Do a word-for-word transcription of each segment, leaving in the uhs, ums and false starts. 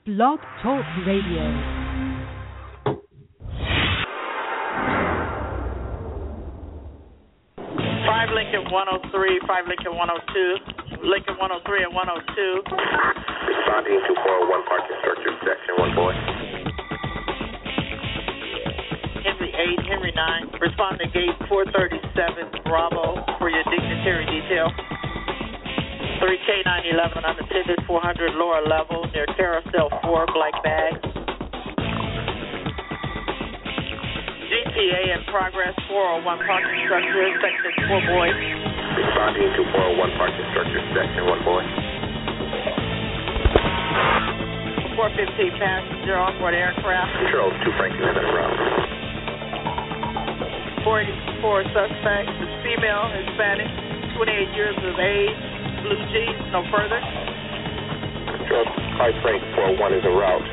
Blog Talk Radio. Five Lincoln one oh three, five Lincoln one oh two, Lincoln one oh three and one oh two. Responding to four oh one parking structure, section one boy. Henry eight, Henry nine. Respond to gate four thirty-seven, Bravo, for your dignitary detail. three K nine eleven unattended, four hundred lower level near Carousel four, black bag. G T A in progress, four oh one parking structure, section four boy. Responding to four oh one parking structure, section one boy. four fifteen passenger onboard aircraft. Control two Franklin and route. four eighty-four suspect, is female, Hispanic, twenty-eight years of age, blue jeans, no further. Control five Frank four oh one is en route.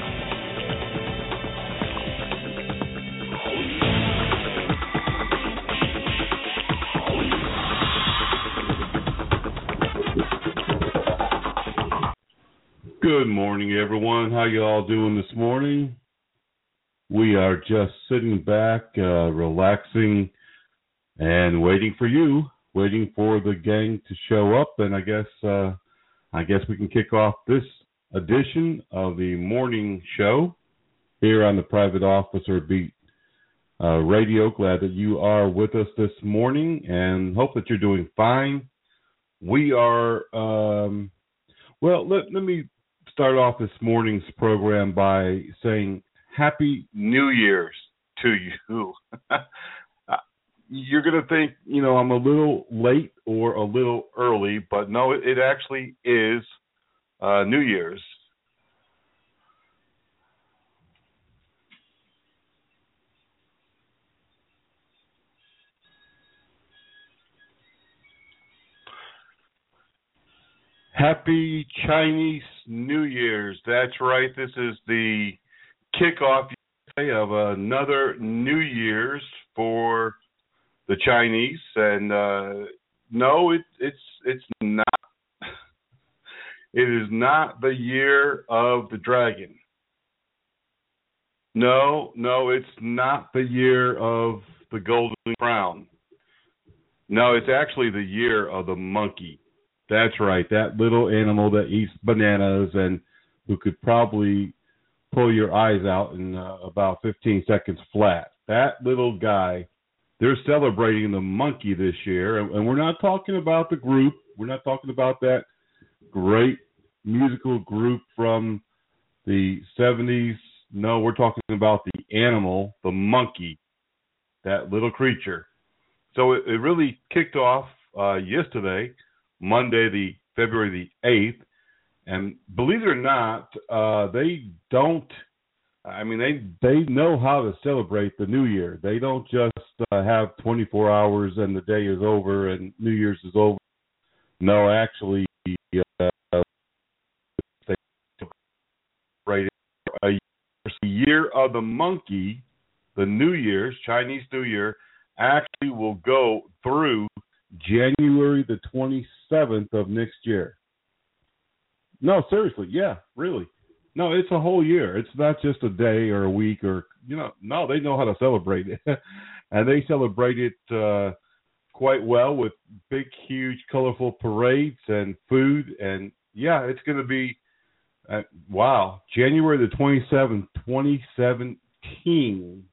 Good morning, everyone. How you all doing this morning? We are just sitting back, uh, relaxing, and waiting for you, waiting for the gang to show up. And I guess, uh, I guess we can kick off this edition of the morning show here on the Private Officer Beat uh, Radio. Glad that you are with us this morning, and hope that you're doing fine. We are, um, well, let, let me start off this morning's program by saying Happy New Year's to you. You're going to think, you know, I'm a little late or a little early, but no, it, it actually is uh, New Year's. Happy Chinese New Year's. That's right. This is the kickoff of another New Year's for the Chinese. And uh, no, it, it's it's not. It is not the year of the dragon. No, no, it's not the year of the golden crown. No, it's actually the year of the monkey. That's right, that little animal that eats bananas and who could probably pull your eyes out in uh, about fifteen seconds flat. That little guy, they're celebrating the monkey this year. And, and we're not talking about the group. We're not talking about that great musical group from the seventies. No, we're talking about the animal, the monkey, that little creature. So it, it really kicked off uh, yesterday, Monday, the February the eighth, and believe it or not, uh, they don't. I mean, they they know how to celebrate the New Year. They don't just uh, have twenty-four hours and the day is over and New Year's is over. No, actually, uh, they celebrate a year of the monkey. The New Year's, Chinese New Year, actually will go through January the twenty-seventh of next year. No, seriously, yeah, really. No, it's a whole year. It's not just a day or a week or, you know, no, they know how to celebrate it. And they celebrate it uh, quite well with big, huge, colorful parades and food. And, yeah, it's going to be, uh, wow, January the twenty-seventh, twenty seventeen.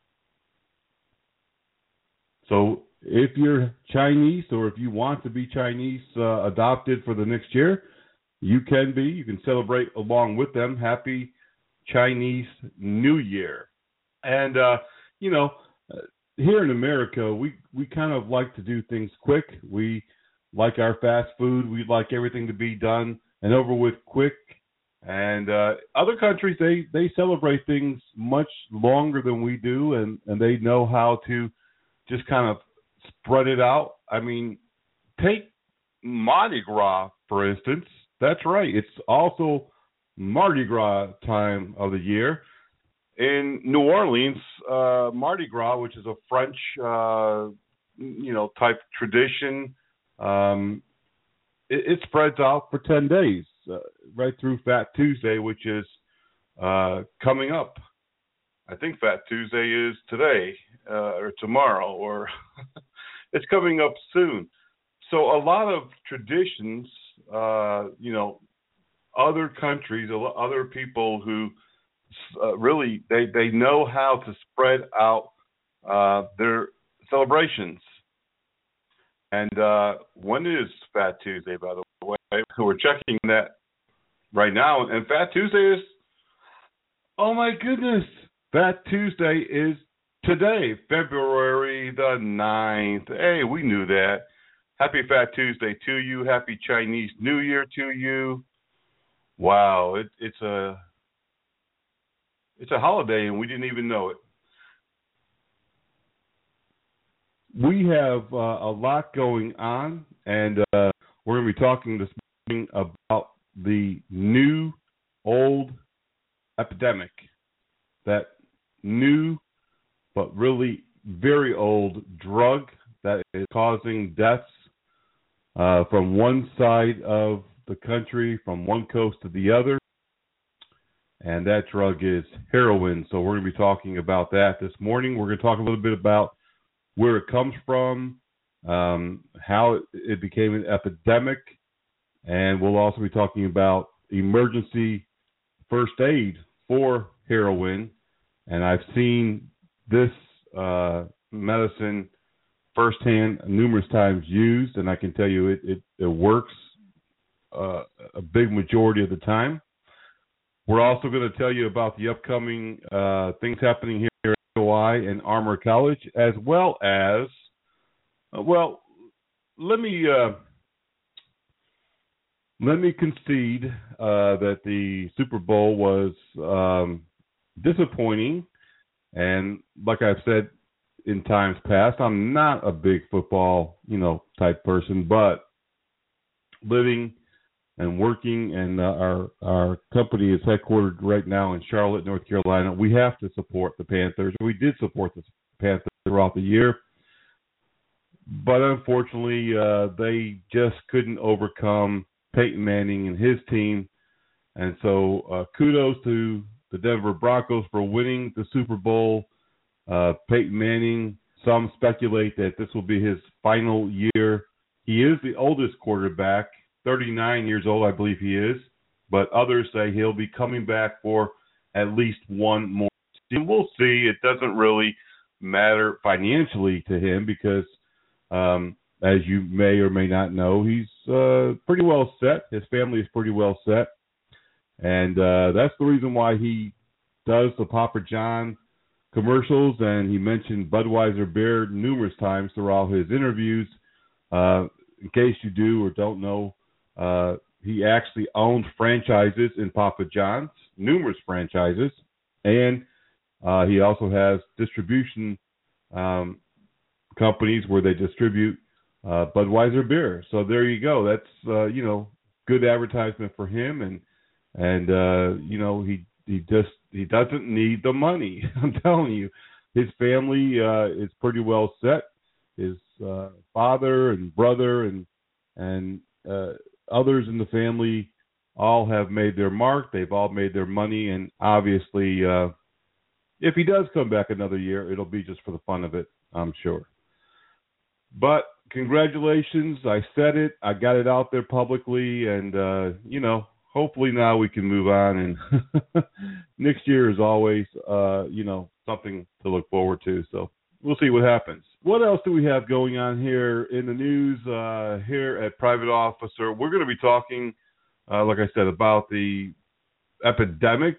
So if you're Chinese or if you want to be Chinese uh, adopted for the next year, you can be. You can celebrate along with them. Happy Chinese New Year. And, uh, you know, uh, here in America, we, we kind of like to do things quick. We like our fast food. We like everything to be done and over with quick. And uh, other countries, they, they celebrate things much longer than we do, and, and they know how to just kind of spread it out. I mean, take Mardi Gras, for instance. That's right. It's also Mardi Gras time of the year. In New Orleans, uh, Mardi Gras, which is a French, uh, you know, type tradition, um, it, it spreads out for ten days. uh, right through Fat Tuesday, which is uh, coming up. I think Fat Tuesday is today uh, or tomorrow, or it's coming up soon. So a lot of traditions, uh, you know, other countries, other people who uh, really, they, they know how to spread out uh, their celebrations. And uh, when is Fat Tuesday, by the way? We're checking that right now. And Fat Tuesday is, oh my goodness, Fat Tuesday is today, February the ninth. Hey, we knew that. Happy Fat Tuesday to you. Happy Chinese New Year to you. Wow, it, it's a it's a holiday and we didn't even know it. We have uh, a lot going on, and uh, we're going to be talking this morning about the new old epidemic, that new but really very old drug that is causing deaths uh, from one side of the country, from one coast to the other, and that drug is heroin. So we're going to be talking about that this morning. We're going to talk a little bit about where it comes from, um, how it, it became an epidemic, and we'll also be talking about emergency first aid for heroin. And I've seen this uh, medicine firsthand numerous times used, and I can tell you it, it, it works uh, a big majority of the time. We're also going to tell you about the upcoming uh, things happening here at O I and Armour College, as well as, uh, well, let me uh, let me concede uh, that the Super Bowl was um, disappointing, and like I've said in times past, I'm not a big football, you know, type person, but living and working, and uh, our our company is headquartered right now in Charlotte, North Carolina. We have to support the Panthers. We did support the Panthers throughout the year, but unfortunately, uh, they just couldn't overcome Peyton Manning and his team. And so, uh, kudos to the Denver Broncos for winning the Super Bowl. Uh, Peyton Manning, some speculate that this will be his final year. He is the oldest quarterback. thirty-nine years old, I believe he is, but others say he'll be coming back for at least one more season. We'll see. It doesn't really matter financially to him because, um, as you may or may not know, he's uh, pretty well set. His family is pretty well set, and uh, that's the reason why he does the Papa John commercials, and he mentioned Budweiser beer numerous times throughout his interviews. Uh, in case you do or don't know, Uh, he actually owned franchises in Papa John's, numerous franchises, and uh, he also has distribution um, companies where they distribute uh, Budweiser beer. So there you go. That's uh, you know, good advertisement for him, and and uh, you know, he he just he doesn't need the money. I'm telling you, his family uh, is pretty well set. His uh, father and brother and and uh, others in the family all have made their mark. They've all made their money, and obviously, uh, if he does come back another year, it'll be just for the fun of it, I'm sure. But congratulations. I said it. I got it out there publicly, and, uh, you know, hopefully now we can move on. And next year is always, uh, you know, something to look forward to. So we'll see what happens. What else do we have going on here in the news uh, here at Private Officer? We're going to be talking, uh, like I said, about the epidemic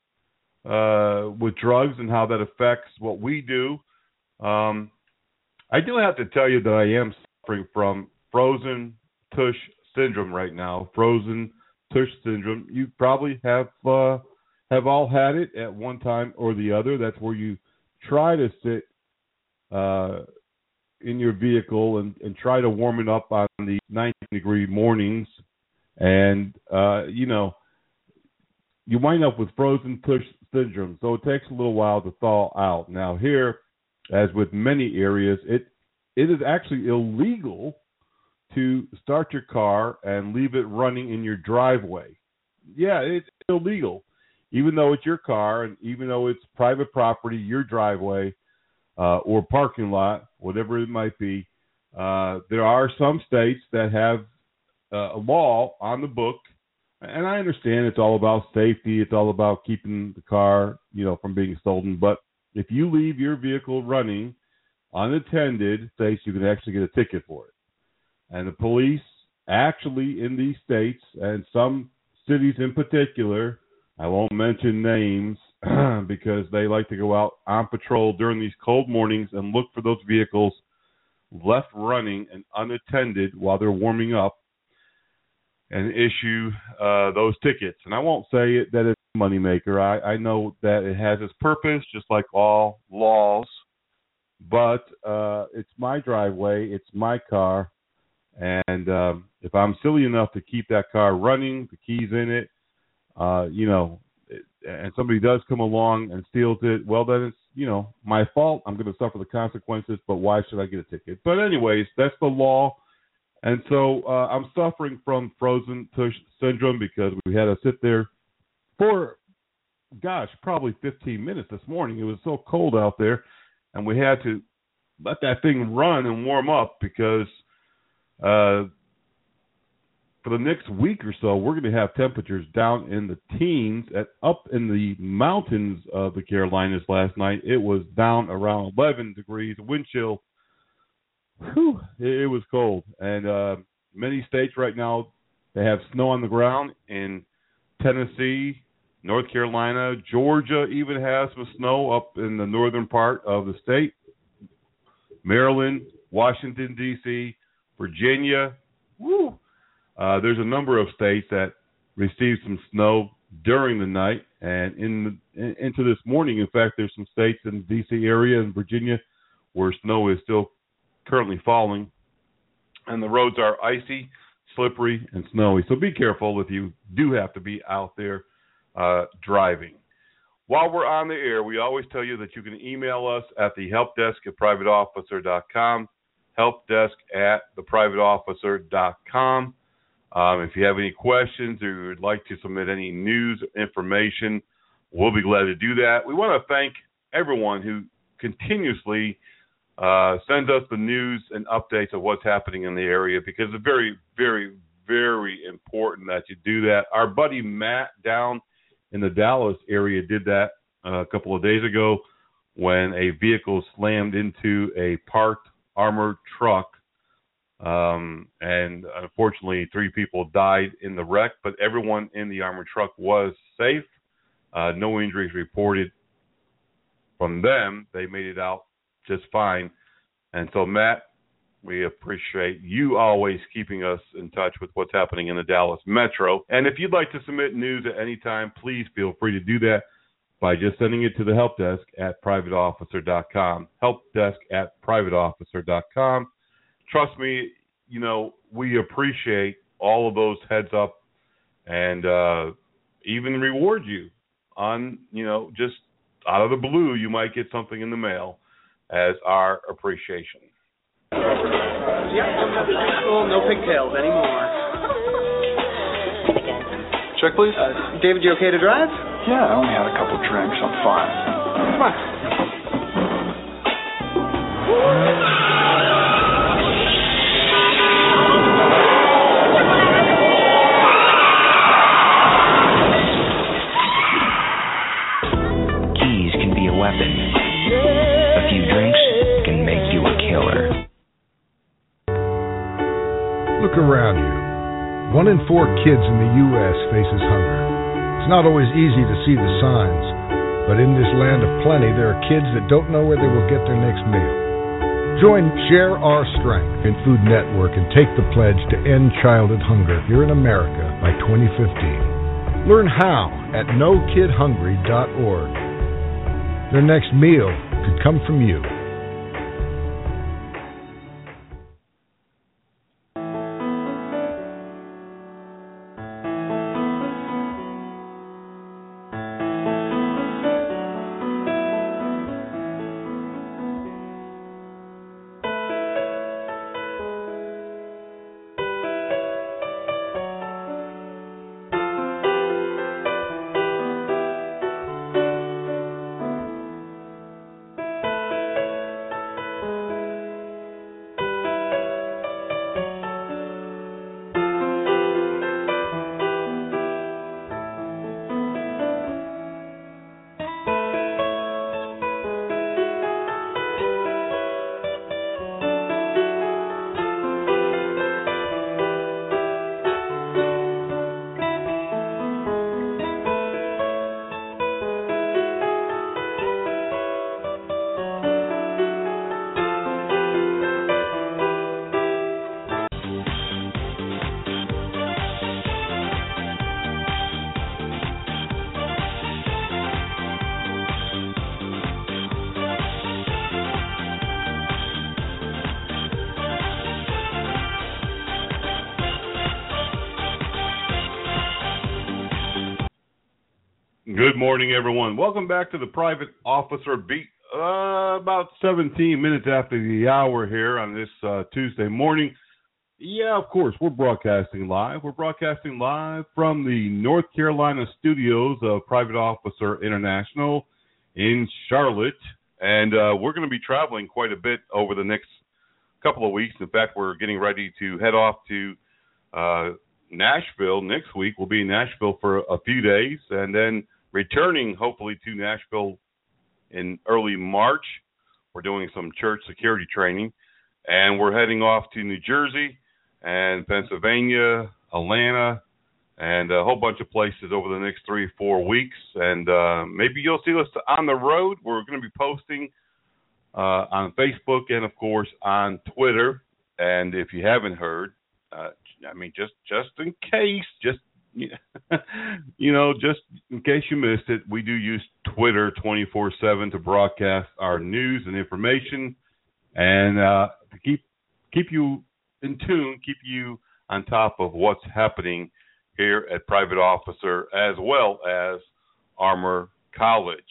uh, with drugs and how that affects what we do. Um, I do have to tell you that I am suffering from frozen tush syndrome right now. Frozen tush syndrome. You probably have uh, have all had it at one time or the other. That's where you try to sit uh, in your vehicle and, and try to warm it up on the ninety degree mornings, and uh, you know, you wind up with frozen tush syndrome. So it takes a little while to thaw out. Now here, as with many areas, it it is actually illegal to start your car and leave it running in your driveway. Yeah, it's illegal. Even though it's your car and even though it's private property, your driveway uh, or parking lot, whatever it might be, uh, there are some states that have uh, a law on the book. And I understand it's all about safety. It's all about keeping the car, you know, from being stolen. But if you leave your vehicle running unattended, states you can actually get a ticket for it. And the police actually in these states and some cities in particular, I won't mention names because they like to go out on patrol during these cold mornings and look for those vehicles left running and unattended while they're warming up and issue uh, those tickets. And I won't say it, that it's a moneymaker. I, I know that it has its purpose, just like all laws. But uh, it's my driveway, it's my car, and um, if I'm silly enough to keep that car running, the keys in it, uh, you know, it, and somebody does come along and steals it, well, then it's, you know, my fault. I'm going to suffer the consequences, but why should I get a ticket? But anyways, that's the law. And so uh, I'm suffering from frozen tush syndrome because we had to sit there for, gosh, probably fifteen minutes this morning. It was so cold out there, and we had to let that thing run and warm up because uh, for the next week or so, we're going to have temperatures down in the teens. At up in the mountains of the Carolinas last night, it was down around eleven degrees, wind chill. Whew, it, it was cold. And uh, many states right now, they have snow on the ground. In Tennessee, North Carolina, Georgia even has some snow up in the northern part of the state. Maryland, Washington, D C, Virginia. Woo. Uh, there's a number of states that received some snow during the night and in, the, in into this morning. In fact, there's some states in the D C area and Virginia where snow is still currently falling, and the roads are icy, slippery, and snowy. So be careful if you do have to be out there uh, driving. While we're on the air, we always tell you that you can email us at the help desk at private officer dot com, helpdesk at the private officer dot com. Um, if you have any questions or you would like to submit any news information, we'll be glad to do that. We want to thank everyone who continuously uh, sends us the news and updates of what's happening in the area, because it's very, very, very important that you do that. Our buddy Matt down in the Dallas area did that uh, a couple of days ago when a vehicle slammed into a parked armored truck. Um, and unfortunately, three people died in the wreck, but everyone in the armored truck was safe. Uh, no injuries reported from them. They made it out just fine. And so, Matt, we appreciate you always keeping us in touch with what's happening in the Dallas metro. And if you'd like to submit news at any time, please feel free to do that by just sending it to the help desk at private officer dot com. Help desk at private officer dot com. Trust me, you know, we appreciate all of those heads up and uh, even reward you on, you know, just out of the blue, you might get something in the mail as our appreciation. Yep, oh, no pigtails anymore. Check, please. Uh, David, you okay to drive? Yeah, I only had a couple drinks. I'm fine. Come on. Keys can be a weapon. A few drinks can make you a killer. Look around you. One in four kids in the U S faces hunger. It's not always easy to see the signs, but in this land of plenty, there are kids that don't know where they will get their next meal. Join Share Our Strength in Food Network and take the pledge to end childhood hunger here in America by twenty fifteen. Learn how at no kid hungry dot org. Their next meal could come from you. Good morning, everyone. Welcome back to the Private Officer Beat. Uh, about seventeen minutes after the hour here on this uh, Tuesday morning. Yeah, of course, we're broadcasting live. We're broadcasting live from the North Carolina studios of Private Officer International in Charlotte. And uh, we're going to be traveling quite a bit over the next couple of weeks. In fact, we're getting ready to head off to uh, Nashville next week. We'll be in Nashville for a few days, and then returning, hopefully, to Nashville in early March. We're doing some church security training, and we're heading off to New Jersey and Pennsylvania, Atlanta, and a whole bunch of places over the next three or four weeks. And uh, maybe you'll see us on the road. We're going to be posting uh, on Facebook and, of course, on Twitter. And if you haven't heard, uh, I mean, just, just in case, just you know, just in case you missed it, we do use Twitter twenty-four seven to broadcast our news and information, and uh, to keep keep you in tune, keep you on top of what's happening here at Private Officer as well as Armor College.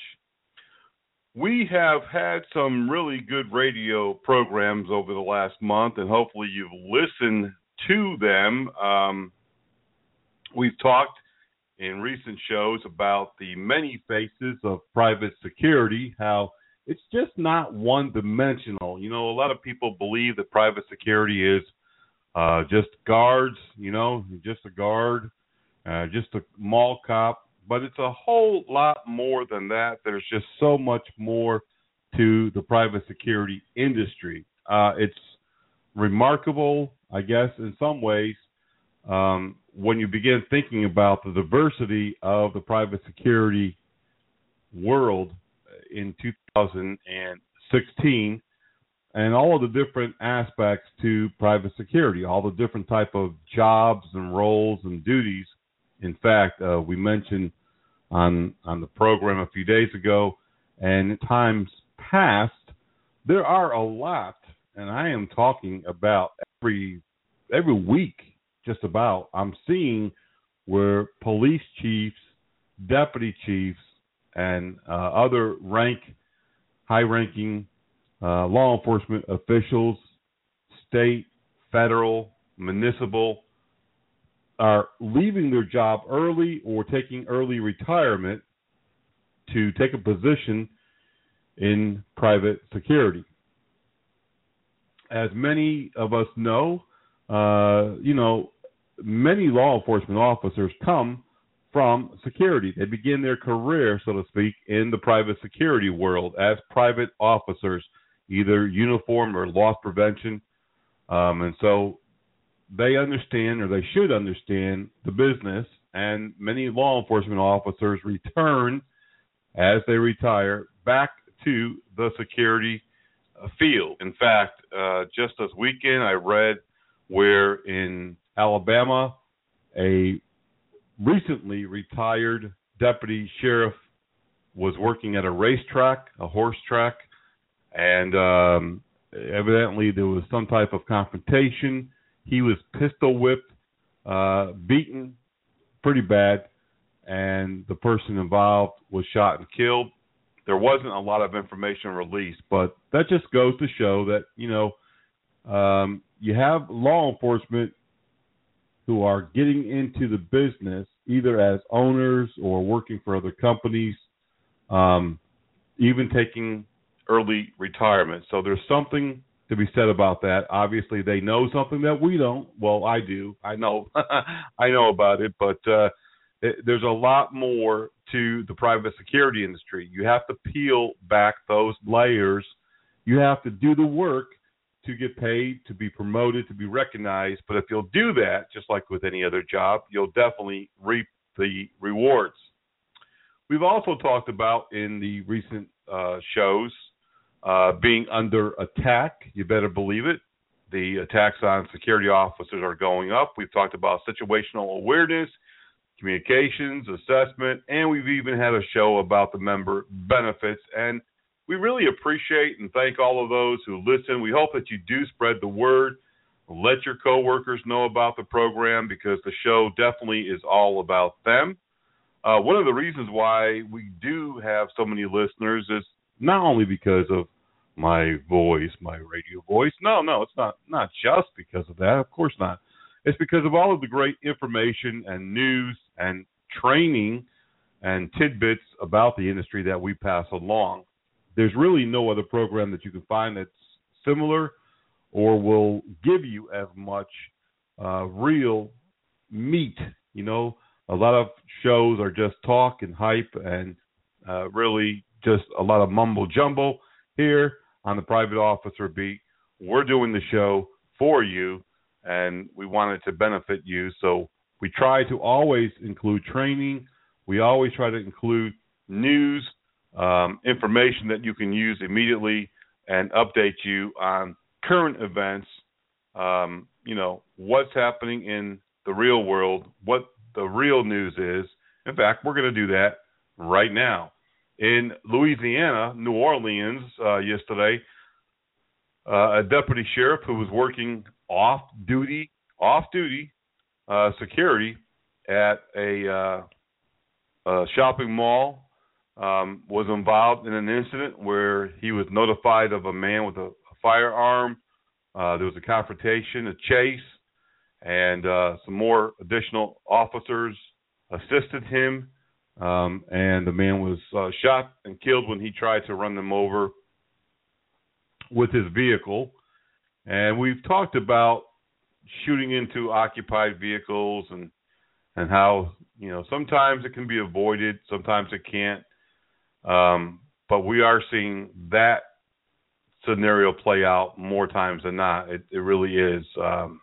We have had some really good radio programs over the last month, and hopefully you've listened to them. Um, We've talked in recent shows about the many faces of private security, how it's just not one-dimensional. You know, a lot of people believe that private security is uh, just guards, you know, just a guard, uh, just a mall cop. But it's a whole lot more than that. There's just so much more to the private security industry. Uh, it's remarkable, I guess, in some ways, Um, when you begin thinking about the diversity of the private security world in two thousand sixteen and all of the different aspects to private security, all the different type of jobs and roles and duties. In fact, uh, we mentioned on on the program a few days ago, and in times past, there are a lot, and I am talking about every every week. Just about, I'm seeing where police chiefs, deputy chiefs, and uh, other rank, high-ranking uh, law enforcement officials, state, federal, municipal, are leaving their job early or taking early retirement to take a position in private security. As many of us know, uh, you know, many law enforcement officers come from security. They begin their career, so to speak, in the private security world as private officers, either uniform or loss prevention. Um, and so they understand, or they should understand, the business, and many law enforcement officers return as they retire back to the security field. In fact, uh, just this weekend I read where in Alabama, a recently retired deputy sheriff was working at a racetrack, a horse track, and um, evidently there was some type of confrontation. He was pistol whipped, uh, beaten pretty bad, and the person involved was shot and killed. There wasn't a lot of information released, but that just goes to show that, you know, um, you have law enforcement who are getting into the business either as owners or working for other companies, um, even taking early retirement. So there's something to be said about that. Obviously, they know something that we don't. Well, I do. I know. I know about it, but uh, it, there's a lot more to the private security industry. You have to peel back those layers. You have to do the work to get paid, to be promoted, to be recognized. But if you'll do that, just like with any other job, you'll definitely reap the rewards. We've also talked about in the recent uh, shows uh, being under attack. You better believe it. The attacks on security officers are going up. We've talked about situational awareness, communications, assessment, and we've even had a show about the member benefits. And we really appreciate and thank all of those who listen. We hope that you do spread the word. Let your coworkers know about the program, because the show definitely is all about them. Uh, one of the reasons why we do have so many listeners is not only because of my voice, my radio voice. No, no, it's not, not just because of that. Of course not. It's because of all of the great information and news and training and tidbits about the industry that we pass along. There's really no other program that you can find that's similar or will give you as much uh, real meat. You know, a lot of shows are just talk and hype and uh, really just a lot of mumbo jumbo. Here on the Private Officer Beat, we're doing the show for you, and we want it to benefit you. So we try to always include training. We always try to include news, um, information that you can use immediately and update you on current events, um, you know, what's happening in the real world, what the real news is. In fact, we're going to do that right now. In Louisiana, New Orleans, uh, yesterday, uh, a deputy sheriff who was working off-duty, off-duty uh, security at a, uh, a shopping mall um, was involved in an incident where he was notified of a man with a, a firearm. Uh, there was a confrontation, a chase, and uh, some more additional officers assisted him. Um, and the man was uh, shot and killed when he tried to run them over with his vehicle. And we've talked about shooting into occupied vehicles and and how, you know, sometimes it can be avoided, sometimes it can't. Um, but we are seeing that scenario play out more times than not. It, it really is um,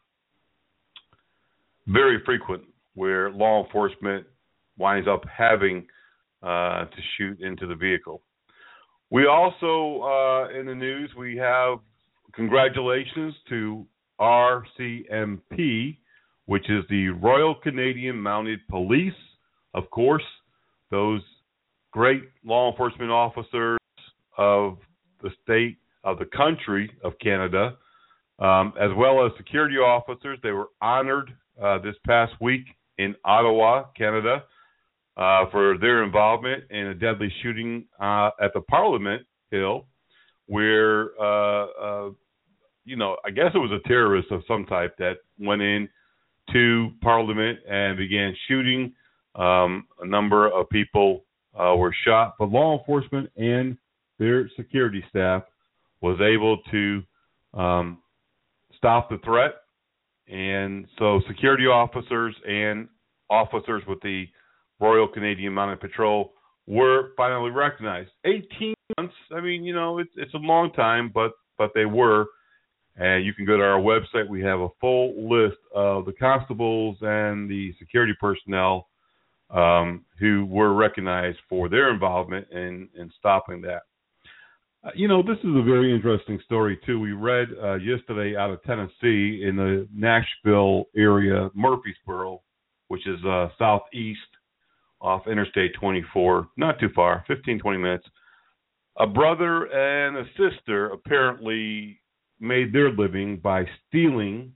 very frequent where law enforcement winds up having uh, to shoot into the vehicle. We also, uh, in the news, we have congratulations to R C M P, which is the Royal Canadian Mounted Police. Of course, those great law enforcement officers of the state, of the country of Canada, um, as well as security officers. They were honored uh, this past week in Ottawa, Canada, Uh, for their involvement in a deadly shooting uh, at the Parliament Hill, where, uh, uh, you know, I guess it was a terrorist of some type that went in to Parliament and began shooting. Um, a number of people uh, were shot, but law enforcement and their security staff was able to um, stop the threat. And so security officers and officers with the Royal Canadian Mounted Patrol were finally recognized. eighteen months, I mean, you know, it's it's a long time, but but they were. And you can go to our website. We have a full list of the constables and the security personnel um, who were recognized for their involvement in, in stopping that. Uh, you know, this is a very interesting story, too. We read uh, yesterday out of Tennessee in the Nashville area, Murfreesboro, which is uh, southeast off Interstate twenty-four, not too far, fifteen, twenty minutes. A brother and a sister apparently made their living by stealing,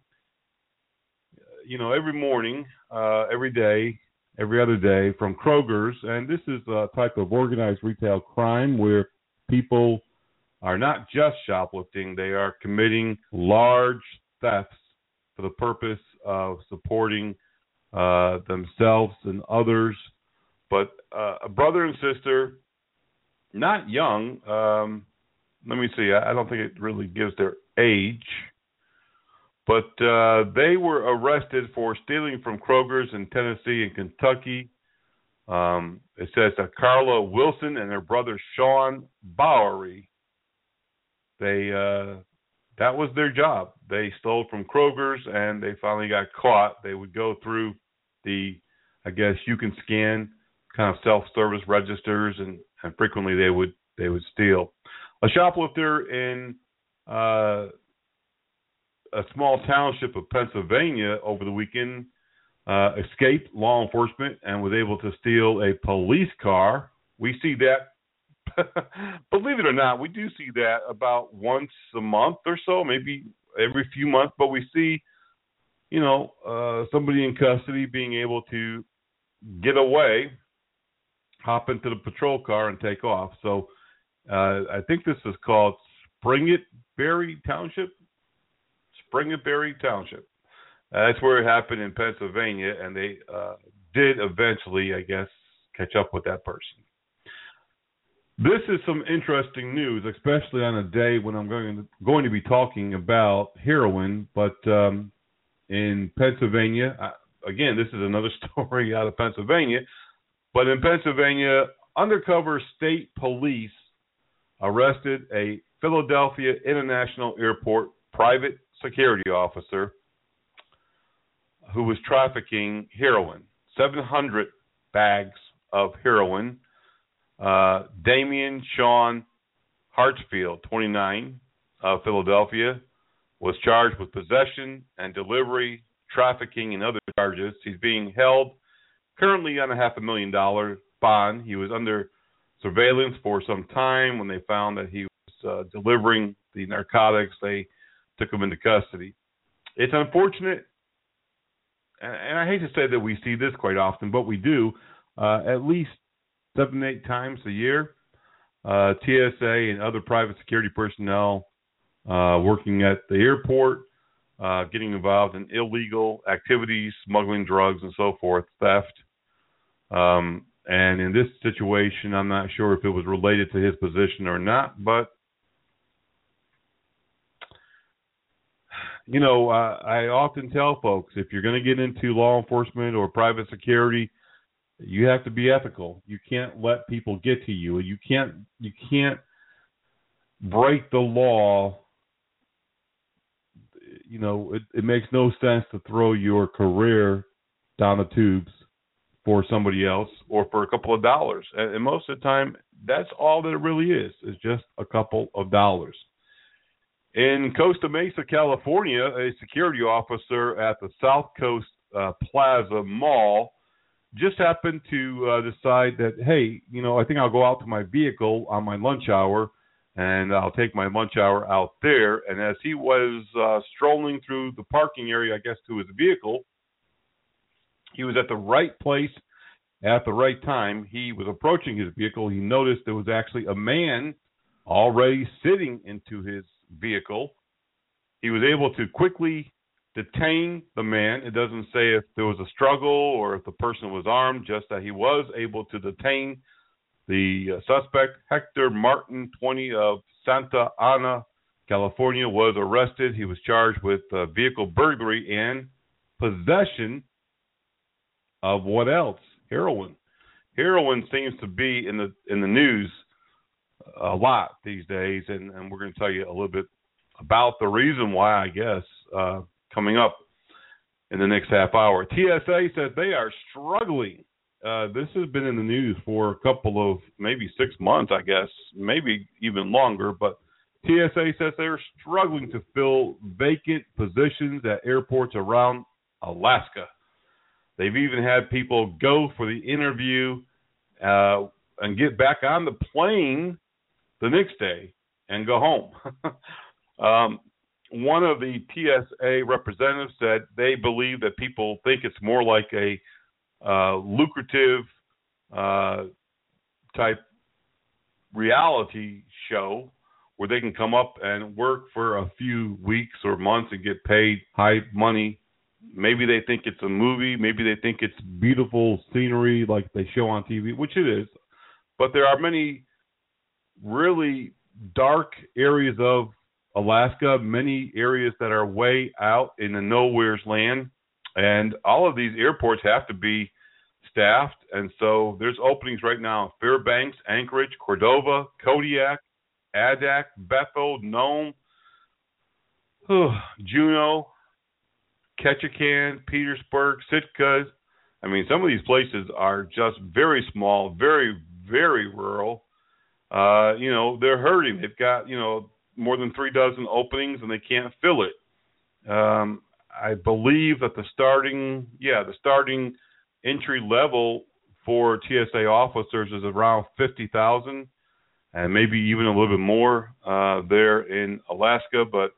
you know, every morning, uh, every day, every other day from Kroger's. And this is a type of organized retail crime where people are not just shoplifting, they are committing large thefts for the purpose of supporting uh, themselves and others. But uh, a brother and sister, not young, um, let me see, I, I don't think it really gives their age, but uh, they were arrested for stealing from Kroger's in Tennessee and Kentucky. Um, it says that Carla Wilson and her brother Sean Bowery, they uh, that was their job. They stole from Kroger's and they finally got caught. They would go through the, I guess you can scan kind of self-service registers, and, and frequently they would they would steal. A shoplifter in uh, a small township of Pennsylvania over the weekend uh, escaped law enforcement and was able to steal a police car. We see that, believe it or not, we do see that about once a month or so, maybe every few months, but we see, you know, uh, somebody in custody being able to get away hop into the patrol car and take off. So uh, I think this is called Springett-Berry Township. Springett-Berry Township. Uh, that's where it happened in Pennsylvania, and they uh, did eventually, I guess, catch up with that person. This is some interesting news, especially on a day when I'm going to, going to be talking about heroin. But um, in Pennsylvania, uh, again, this is another story out of Pennsylvania. But in Pennsylvania, undercover state police arrested a Philadelphia International Airport private security officer who was trafficking heroin, seven hundred bags of heroin. Uh, Damian Sean Hartsfield, twenty-nine, of Philadelphia, was charged with possession and delivery, trafficking, and other charges. He's being held currently on a half a million dollar bond. He was under surveillance for some time. When they found that he was uh, delivering the narcotics, they took him into custody. It's unfortunate, and, and I hate to say that we see this quite often, but we do, uh, at least seven, eight times a year. Uh, T S A and other private security personnel uh, working at the airport, uh, getting involved in illegal activities, smuggling drugs and so forth, theft. Um, and in this situation, I'm not sure if it was related to his position or not, but, you know, uh, I often tell folks, if you're going to get into law enforcement or private security, you have to be ethical. You can't let people get to you. You can't you can't break the law. You know, it, it makes no sense to throw your career down the tubes for somebody else or for a couple of dollars. And, and most of the time, that's all that it really is, is just a couple of dollars. In Costa Mesa, California, a security officer at the South Coast uh, Plaza Mall just happened to uh, decide that, hey, you know, I think I'll go out to my vehicle on my lunch hour, and I'll take my lunch hour out there. And as he was uh, strolling through the parking area, I guess, to his vehicle, he was at the right place at the right time. He was approaching his vehicle. He noticed there was actually a man already sitting into his vehicle. He was able to quickly detain the man. It doesn't say if there was a struggle or if the person was armed, just that he was able to detain the uh, suspect. Hector Martin, twenty, of Santa Ana, California, was arrested. He was charged with uh, vehicle burglary and possession of what else? Heroin. Heroin seems to be in the in the news a lot these days, and, and we're going to tell you a little bit about the reason why, I guess, uh, coming up in the next half hour. T S A says they are struggling. Uh, this has been in the news for a couple of, maybe six months, I guess, maybe even longer, but T S A says they're struggling to fill vacant positions at airports around Alaska. They've even had people go for the interview uh, and get back on the plane the next day and go home. um, One of the T S A representatives said they believe that people think it's more like a uh, lucrative uh, type reality show where they can come up and work for a few weeks or months and get paid high money. Maybe they think it's a movie. Maybe they think it's beautiful scenery like they show on T V, which it is. But there are many really dark areas of Alaska, many areas that are way out in the nowhere's land, and all of these airports have to be staffed, and so there's openings right now in Fairbanks, Anchorage, Cordova, Kodiak, Adak, Bethel, Nome, Juneau, Ketchikan, Petersburg, Sitka. I mean, some of these places are just very small, very, very rural. Uh, you know, they're hurting. They've got, you know, more than three dozen openings, and they can't fill it. Um, I believe that the starting, yeah, the starting entry level for T S A officers is around fifty thousand, and maybe even a little bit more uh, there in Alaska, but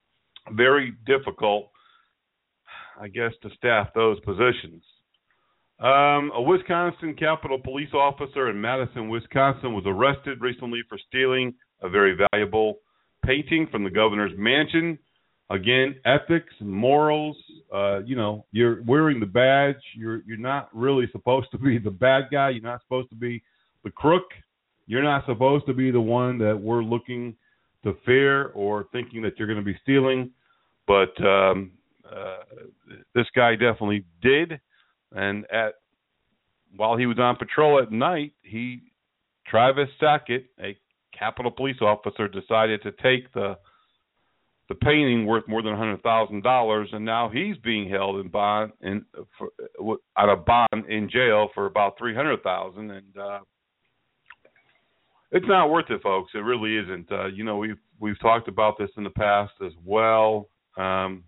very difficult, I guess, to staff those positions. Um, a Wisconsin Capitol police officer in Madison, Wisconsin, was arrested recently for stealing a very valuable painting from the governor's mansion. Again, ethics, morals. Uh, you know, you're wearing the badge. You're you're not really supposed to be the bad guy. You're not supposed to be the crook. You're not supposed to be the one that we're looking to fear or thinking that you're going to be stealing. But um, uh, this guy definitely did. And at while he was on patrol at night, he Travis Sackett, a Capitol police officer, decided to take the the painting worth more than one hundred thousand dollars, and now he's being held in bond in for, out of bond in jail for about three hundred thousand dollars. And uh, it's not worth it, folks. It really isn't. Uh, you know, we've we've talked about this in the past as well. Um,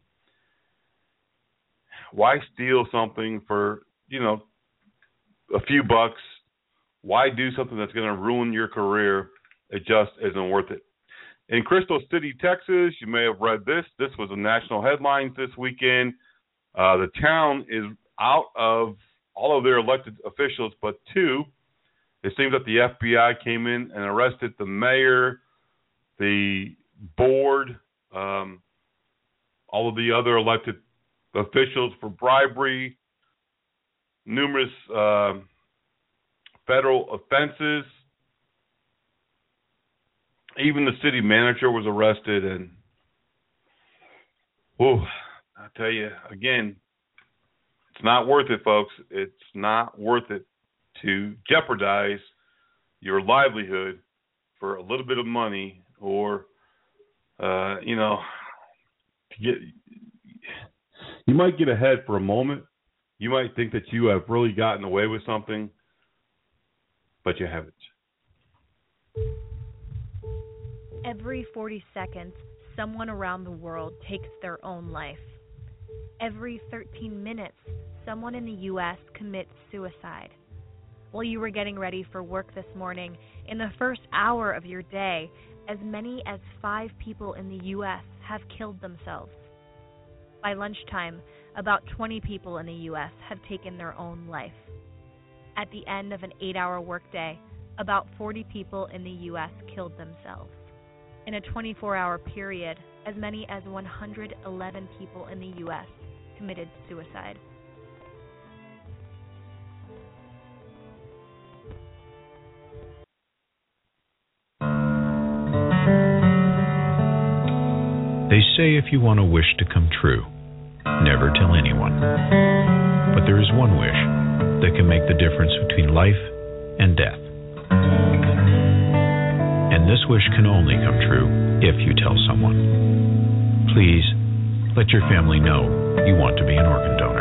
why steal something for, you know, a few bucks? Why do something that's going to ruin your career? It just isn't worth it. In Crystal City, Texas, you may have read this. This was a national headlines this weekend. Uh, the town is out of all of their elected officials but two. It seems that the F B I came in and arrested the mayor, the board, um, all of the other elected officials for bribery, numerous uh, federal offenses. Even the city manager was arrested, and whew, I tell you again, it's not worth it, folks. It's not worth it to jeopardize your livelihood for a little bit of money, or uh, you know, to get. You might get ahead for a moment. You might think that you have really gotten away with something, but you haven't. Every forty seconds, someone around the world takes their own life. Every thirteen minutes, someone in the U S commits suicide. While you were getting ready for work this morning, in the first hour of your day, as many as five people in the U S have killed themselves. By lunchtime, about twenty people in the U S have taken their own life. At the end of an eight-hour workday, about forty people in the U S killed themselves. In a twenty-four hour period, as many as one hundred eleven people in the U S committed suicide. They say if you want a wish to come true, never tell anyone. But there is one wish that can make the difference between life and death. And this wish can only come true if you tell someone. Please, let your family know you want to be an organ donor.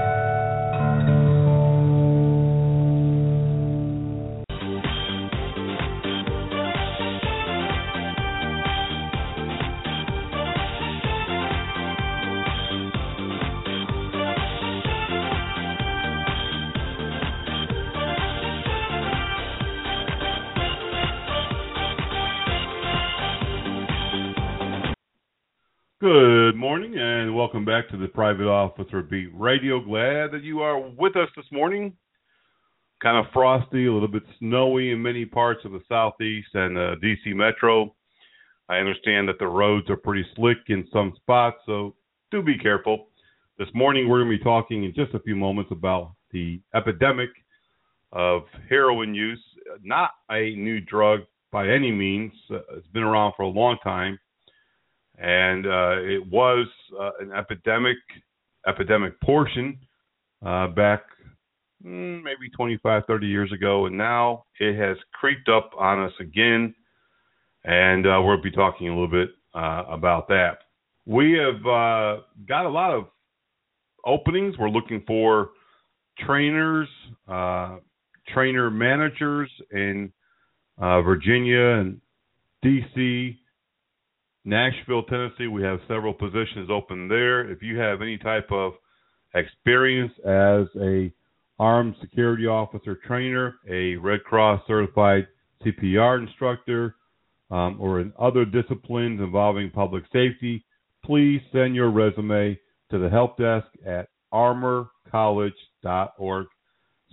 Good morning and welcome back to the Private Officer Beat Radio. Glad that you are with us this morning. Kind of frosty, a little bit snowy in many parts of the southeast and uh, D C Metro. I understand that the roads are pretty slick in some spots, so do be careful. This morning we're going to be talking in just a few moments about the epidemic of heroin use. Not a new drug by any means. Uh, it's been around for a long time. And uh, it was uh, an epidemic, epidemic portion uh, back mm, maybe twenty-five, thirty years ago, and now it has creeped up on us again, and uh, we'll be talking a little bit uh, about that. We have uh, got a lot of openings. We're looking for trainers, uh, trainer managers in uh, Virginia and D C, Nashville, Tennessee. We have several positions open there. If you have any type of experience as a armed security officer trainer, a Red Cross certified C P R instructor, um, or in other disciplines involving public safety, please send your resume to the help desk at armor college dot org.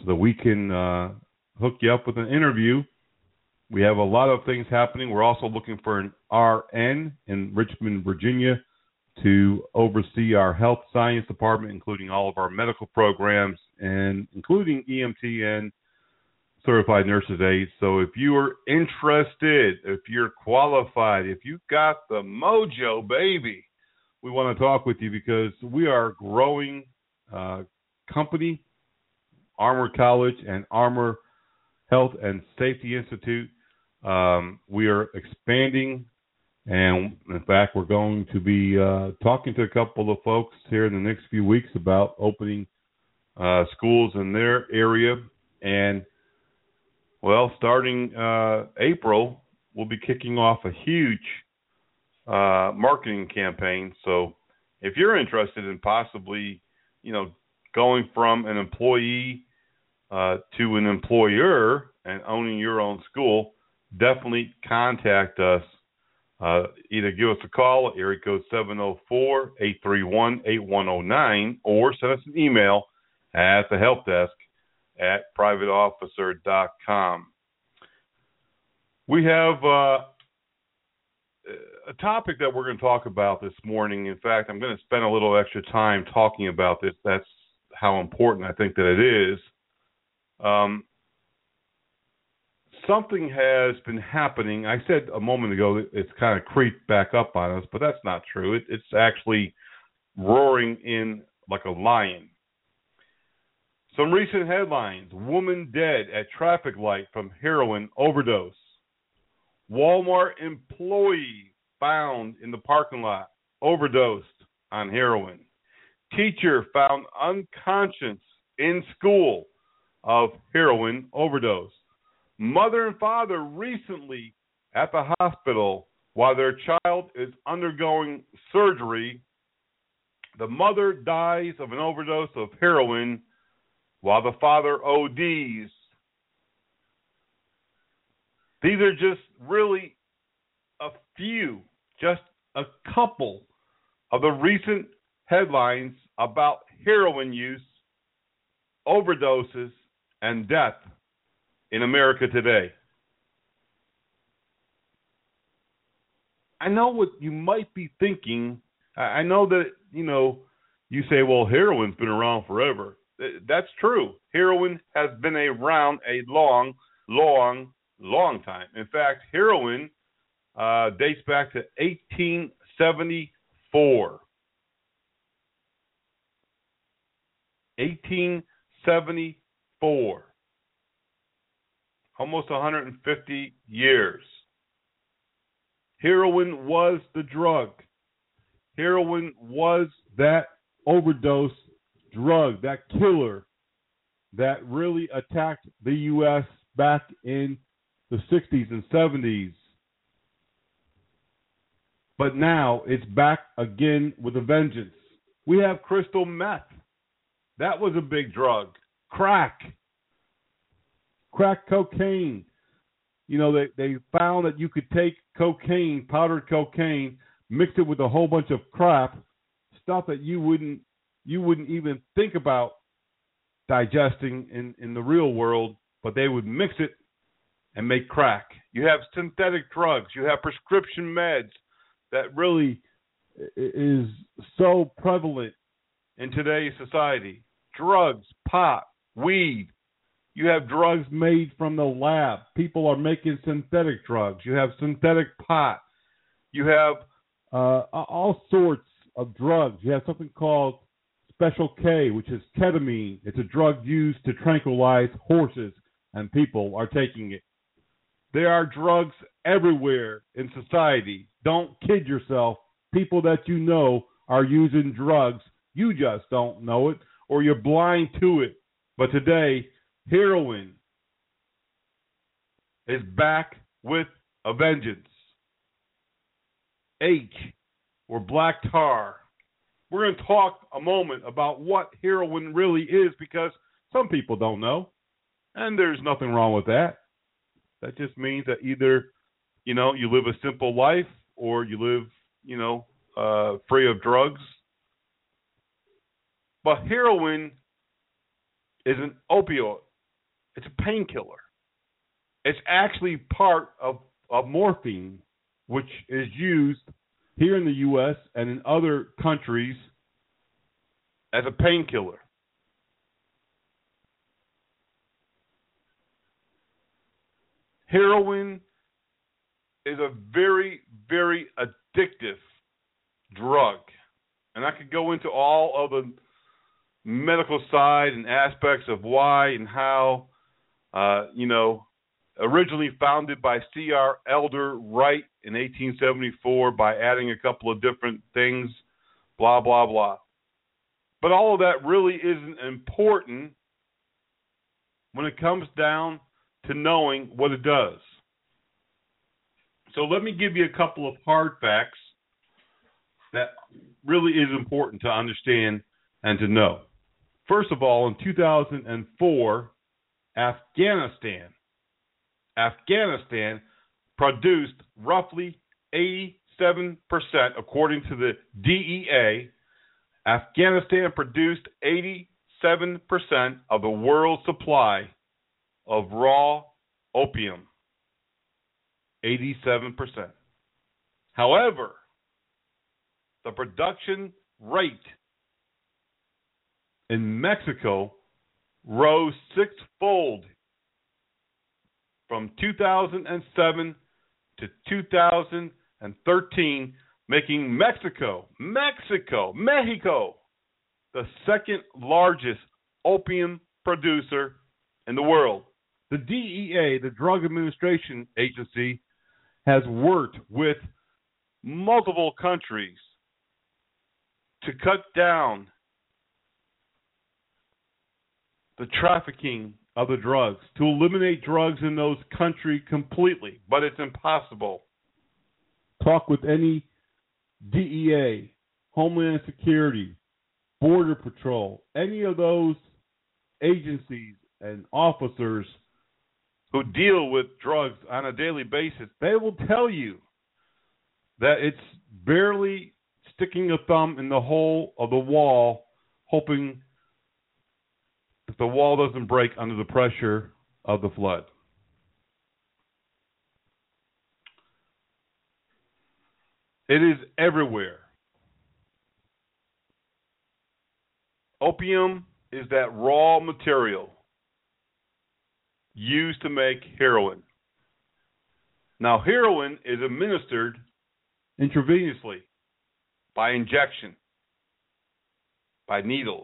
so that we can uh, hook you up with an interview. We have a lot of things happening. We're also looking for an R N in Richmond, Virginia, to oversee our health science department, including all of our medical programs, and including E M T and certified nurses aides. So if you are interested, if you're qualified, if you've got the mojo, baby, we want to talk with you because we are a growing uh, company, Armor College and Armor Health and Safety Institute. Um, we are expanding, and in fact, we're going to be uh, talking to a couple of folks here in the next few weeks about opening uh, schools in their area. And, well, starting uh, April, we'll be kicking off a huge uh, marketing campaign. So if you're interested in possibly, you know, going from an employee uh, to an employer and owning your own school, definitely contact us. Uh, either give us a call at area code seven oh four, eight three one, eight one oh nine or send us an email at the help desk at private officer dot com. We have uh, a topic that we're going to talk about this morning. In fact, I'm going to spend a little extra time talking about this. That's how important I think that it is. Um, Something has been happening. I said a moment ago that it's kind of creeped back up on us, but that's not true. It, it's actually roaring in like a lion. Some recent headlines: woman dead at traffic light from heroin overdose. Walmart employee found in the parking lot overdosed on heroin. Teacher found unconscious in school of heroin overdose. Mother and father recently at the hospital while their child is undergoing surgery. The mother dies of an overdose of heroin while the father O Ds. These are just really a few, just a couple of the recent headlines about heroin use, overdoses, and death in America today. I know what you might be thinking. I know that, you know, you say, well, heroin's been around forever. That's true. Heroin has been around a long, long, long time. In fact, heroin uh, dates back to eighteen seventy-four. eighteen seventy-four. Almost one hundred fifty years. Heroin was the drug. Heroin was that overdose drug, that killer that really attacked the U S back in the sixties and seventies. But now it's back again with a vengeance. We have crystal meth. That was a big drug. Crack. Crack cocaine. You know, they, they found that you could take cocaine, powdered cocaine, mix it with a whole bunch of crap, stuff that you wouldn't you wouldn't even think about digesting in, in the real world, but they would mix it and make crack. You have synthetic drugs. You have prescription meds that really is so prevalent in today's society. Drugs, pot, weed. You have drugs made from the lab. People are making synthetic drugs. You have synthetic pot. You have uh, all sorts of drugs. You have something called Special K, which is ketamine. It's a drug used to tranquilize horses, and people are taking it. There are drugs everywhere in society. Don't kid yourself. People that you know are using drugs. You just don't know it, or you're blind to it. But today, heroin is back with a vengeance. H, or black tar. We're going to talk a moment about what heroin really is, because some people don't know, and there's nothing wrong with that. That just means that either, you know, you live a simple life or you live, you know, uh, free of drugs. But heroin is an opioid. It's a painkiller. It's actually part of, of morphine, which is used here in the U S and in other countries as a painkiller. Heroin is a very, very addictive drug. And I could go into all of the medical side and aspects of why and how, uh, you know, originally founded by C R Elder Wright in eighteen seventy-four by adding a couple of different things, blah, blah, blah. But all of that really isn't important when it comes down to knowing what it does. So let me give you a couple of hard facts that really is important to understand and to know. First of all, in two thousand four, Afghanistan, Afghanistan produced roughly eighty-seven percent, according to the D E A, Afghanistan produced eighty-seven percent of the world's supply of raw opium. eighty-seven percent. However, the production rate in Mexico rose sixfold from two thousand seven to two thousand thirteen, making Mexico, Mexico, Mexico, the second largest opium producer in the world. The D E A, the Drug Administration Agency, has worked with multiple countries to cut down the trafficking of the drugs, to eliminate drugs in those countries completely, but it's impossible. Talk with any D E A, Homeland Security, Border Patrol, any of those agencies and officers who deal with drugs on a daily basis, they will tell you that it's barely sticking a thumb in the hole of the wall, hoping that the wall doesn't break under the pressure of the flood. It is everywhere. Opium is that raw material used to make heroin. Now, heroin is administered intravenously, by injection, by needles.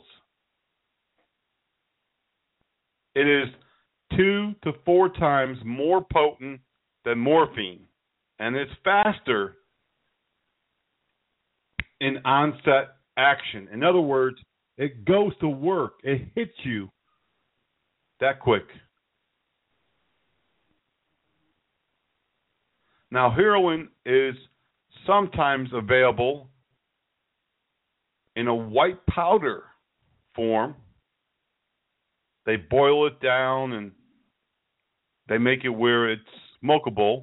It is two to four times more potent than morphine, and it's faster in onset action. In other words, it goes to work. It hits you that quick. Now, heroin is sometimes available in a white powder form. They boil it down and they make it where it's smokable.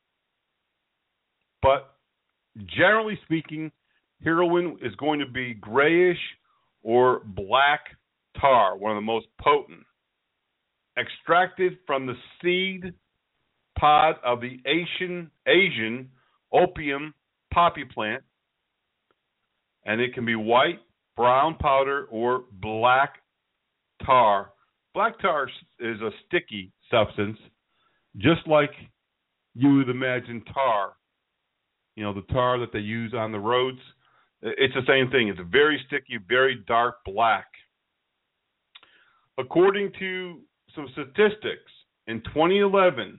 But generally speaking, heroin is going to be grayish or black tar, one of the most potent, extracted from the seed pod of the Asian Asian opium poppy plant, and it can be white, brown powder, or black tar. Black tar is a sticky substance, just like you would imagine tar. You know, the tar that they use on the roads. It's the same thing. It's very sticky, very dark black. According to some statistics, in twenty eleven,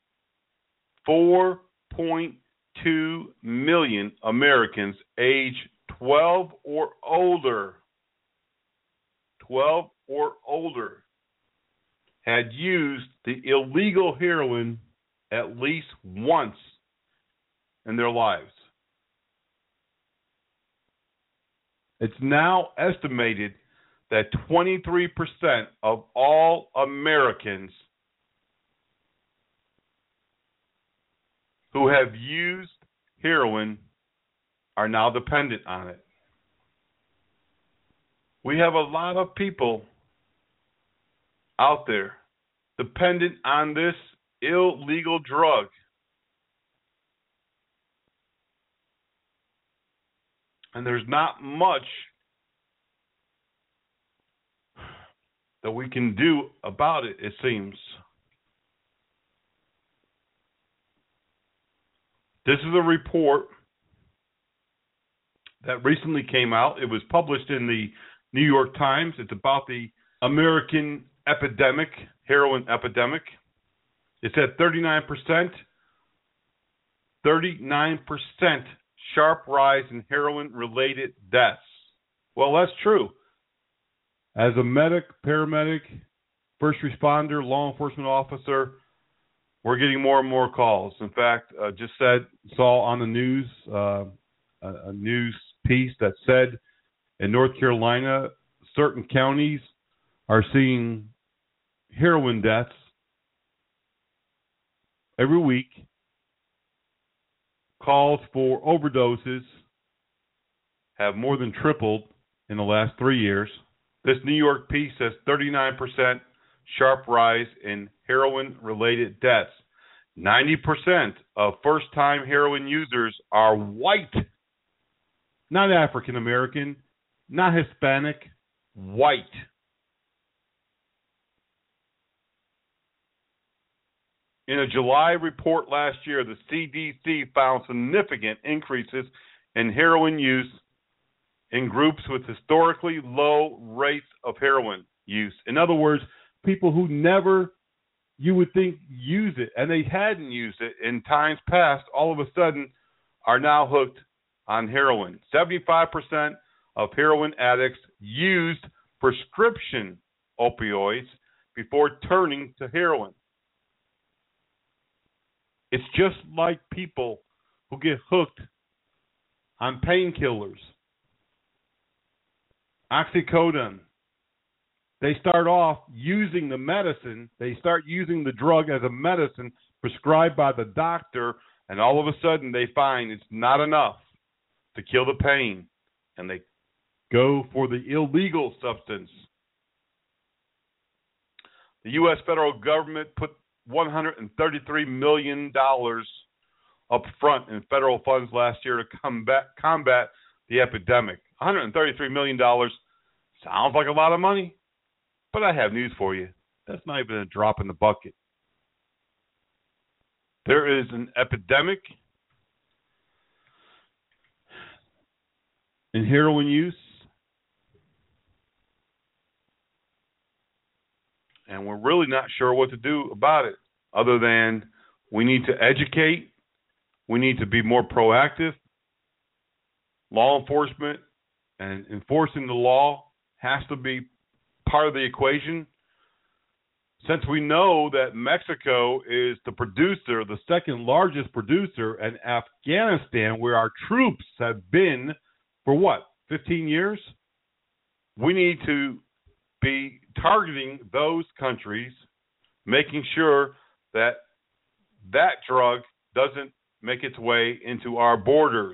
four point two million Americans age twelve or older, twelve or older, had used the illegal heroin at least once in their lives. It's now estimated that twenty-three percent of all Americans who have used heroin are now dependent on it. We have a lot of people out there dependent on this illegal drug. And there's not much that we can do about it, it seems. This is a report that recently came out. It was published in the New York Times. It's about the American epidemic, heroin epidemic. It said thirty-nine percent, thirty-nine percent sharp rise in heroin-related deaths. Well, that's true. As a medic, paramedic, first responder, law enforcement officer, we're getting more and more calls. In fact, uh, just said, saw on the news, uh, a, a news piece that said in North Carolina, certain counties are seeing heroin deaths every week. Calls for overdoses have more than tripled in the last three years. This New York piece says thirty-nine percent sharp rise in heroin-related deaths. ninety percent of first-time heroin users are white, not African American, not Hispanic, white. In a July report last year, the C D C found significant increases in heroin use in groups with historically low rates of heroin use. In other words, people who never, you would think, use it, and they hadn't used it in times past, all of a sudden are now hooked on heroin. seventy-five percent of heroin addicts used prescription opioids before turning to heroin. It's just like people who get hooked on painkillers, oxycodone. They start off using the medicine. They start using the drug as a medicine prescribed by the doctor, and all of a sudden they find it's not enough to kill the pain, and they go for the illegal substance. The U S federal government put one hundred thirty-three million dollars up front in federal funds last year to combat, combat the epidemic. one hundred thirty-three million dollars sounds like a lot of money, but I have news for you. That's not even a drop in the bucket. There is an epidemic in heroin use, and we're really not sure what to do about it, other than we need to educate, we need to be more proactive. Law enforcement and enforcing the law has to be part of the equation. Since we know that Mexico is the producer, the second largest producer, and Afghanistan, where our troops have been for what, fifteen years? We need to be targeting those countries, making sure that that drug doesn't make its way into our borders.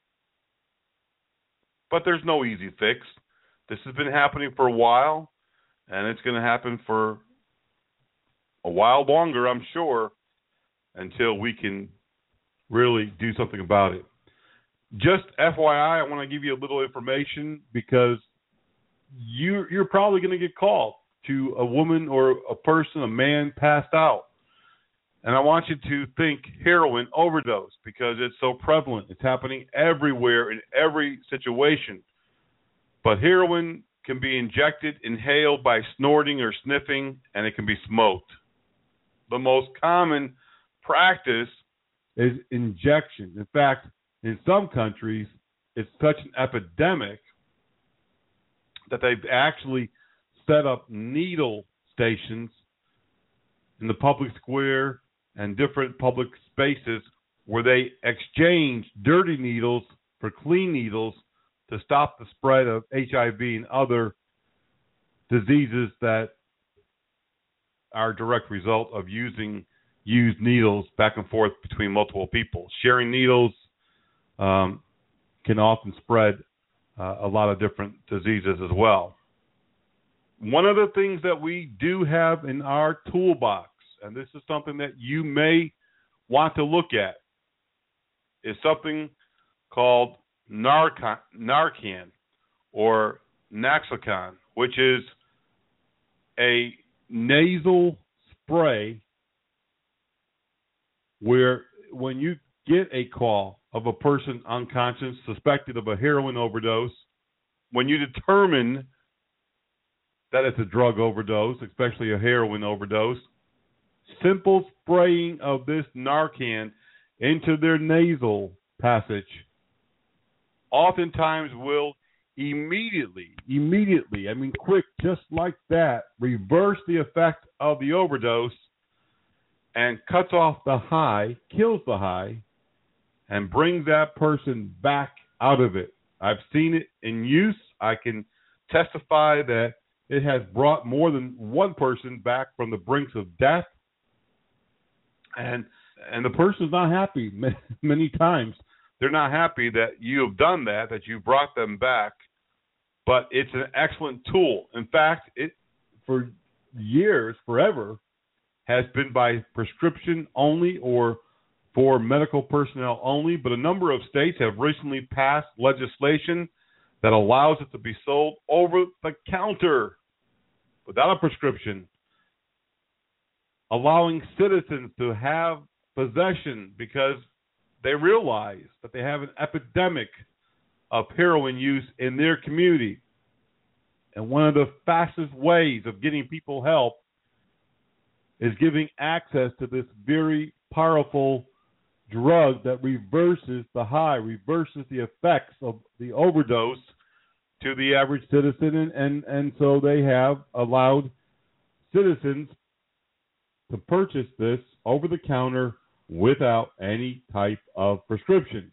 But there's no easy fix. This has been happening for a while, and it's going to happen for a while longer, I'm sure, until we can really do something about it. Just F Y I, I want to give you a little information because you, you're probably going to get called to a woman or a person, a man passed out. And I want you to think heroin overdose because it's so prevalent. It's happening everywhere in every situation. But heroin can be injected, inhaled by snorting or sniffing, and it can be smoked. The most common practice is injection. In fact, in some countries, it's such an epidemic that they've actually set up needle stations in the public square and different public spaces where they exchange dirty needles for clean needles to stop the spread of H I V and other diseases that are a direct result of using used needles back and forth between multiple people. Sharing needles um, can often spread uh, a lot of different diseases as well. one of the things that we do have in our toolbox, and this is something that you may want to look at, is something called Narcan, Narcan or Naxicon, which is a nasal spray where when you get a call of a person unconscious, suspected of a heroin overdose, when you determine that it's a drug overdose, especially a heroin overdose, simple spraying of this Narcan into their nasal passage oftentimes will immediately, immediately, I mean quick, just like that, reverse the effect of the overdose and cuts off the high, kills the high, and brings that person back out of it. I've seen it in use. I can testify that it has brought more than one person back from the brinks of death. And and the person's not happy many times. They're not happy that you have done that, that you brought them back. But it's an excellent tool. In fact, it for years, forever, has been by prescription only or for medical personnel only. But a number of states have recently passed legislation that allows it to be sold over the counter without a prescription, allowing citizens to have possession because they realize that they have an epidemic of heroin use in their community. And one of the fastest ways of getting people help is giving access to this very powerful drug that reverses the high, reverses the effects of the overdose to the average citizen. And, and, and so they have allowed citizens to purchase this over the counter without any type of prescription.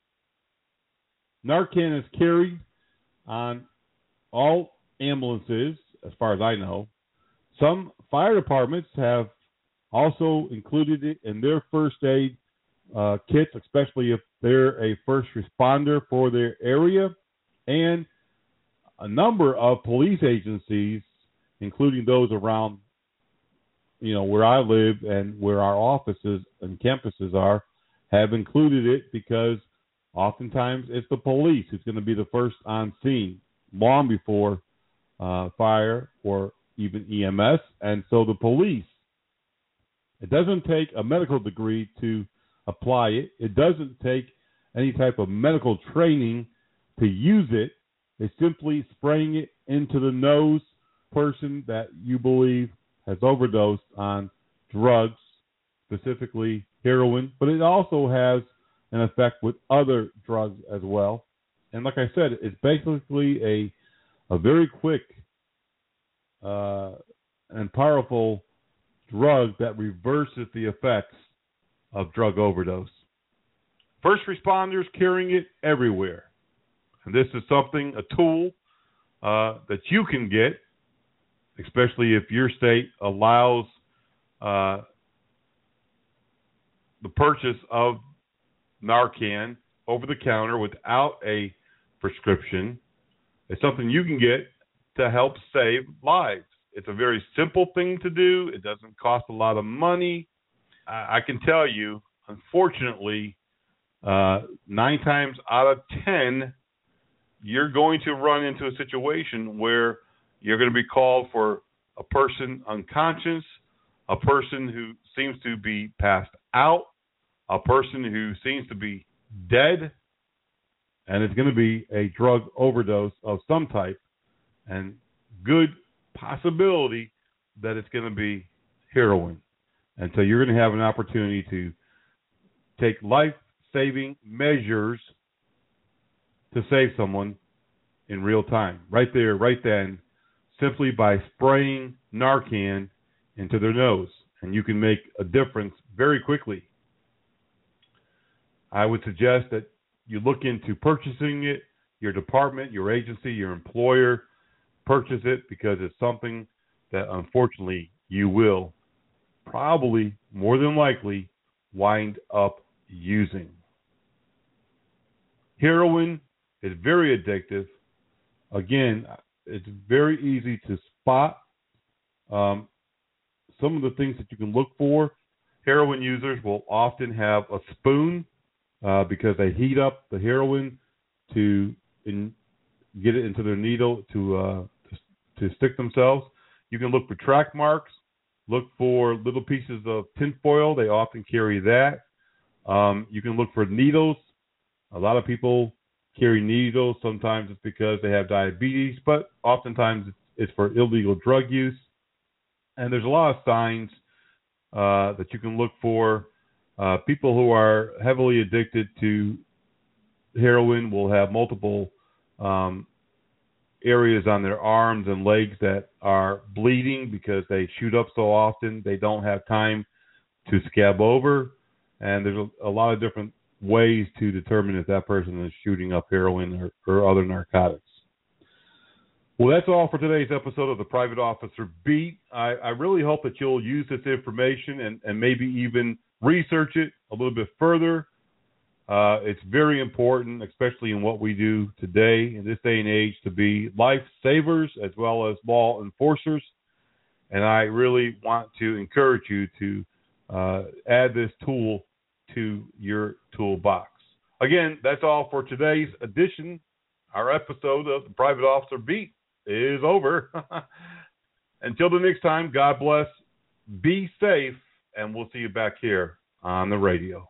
Narcan is carried on all ambulances, as far as I know. Some fire departments have also included it in their first aid uh, kits, especially if they're a first responder for their area. And a number of police agencies, including those around, you know, where I live and where our offices and campuses are, have included it because oftentimes it's the police who's going to be the first on scene long before uh, fire or even E M S. And so the police, it doesn't take a medical degree to apply it. It doesn't take any type of medical training to use it. It's simply spraying it into the nose person that you believe has overdosed on drugs, specifically heroin, but it also has an effect with other drugs as well. And like I said, it's basically a a very quick uh, and powerful drug that reverses the effects of drug overdose. First responders carrying it everywhere. And this is something, a tool uh, that you can get, especially if your state allows uh, the purchase of Narcan over the counter without a prescription. It's something you can get to help save lives. It's a very simple thing to do. It doesn't cost a lot of money. I, I can tell you, unfortunately, uh, nine times out of ten, you're going to run into a situation where you're going to be called for a person unconscious, a person who seems to be passed out, a person who seems to be dead, and it's going to be a drug overdose of some type, and good possibility that it's going to be heroin. And so you're going to have an opportunity to take life-saving measures to save someone in real time, right there, right then, simply by spraying Narcan into their nose. And you can make a difference very quickly. I would suggest that you look into purchasing it, your department, your agency, your employer, purchase it because it's something that unfortunately you will probably, more than likely, wind up using. Heroin is very addictive. Again, it's very easy to spot. Um, some of the things that you can look for, heroin users will often have a spoon uh, because they heat up the heroin to in, get it into their needle to, uh, to to stick themselves. You can look for track marks. Look for little pieces of tinfoil. They often carry that. Um, you can look for needles. A lot of people carry needles. Sometimes it's because they have diabetes, but oftentimes it's for illegal drug use. And there's a lot of signs uh, that you can look for. Uh, people who are heavily addicted to heroin will have multiple um, areas on their arms and legs that are bleeding because they shoot up so often. They don't have time to scab over. And there's a, a lot of different ways to determine if that person is shooting up heroin or, or other narcotics. Well, that's all for today's episode of the Private Officer Beat. I, I really hope that you'll use this information and, and maybe even research it a little bit further. Uh, it's very important, especially in what we do today, in this day and age, to be lifesavers as well as law enforcers. And I really want to encourage you to uh, add this tool to your toolbox. Again, that's all for today's edition. Our episode of the Private Officer Beat is over. Until the next time, God bless, be safe, and we'll see you back here on the radio.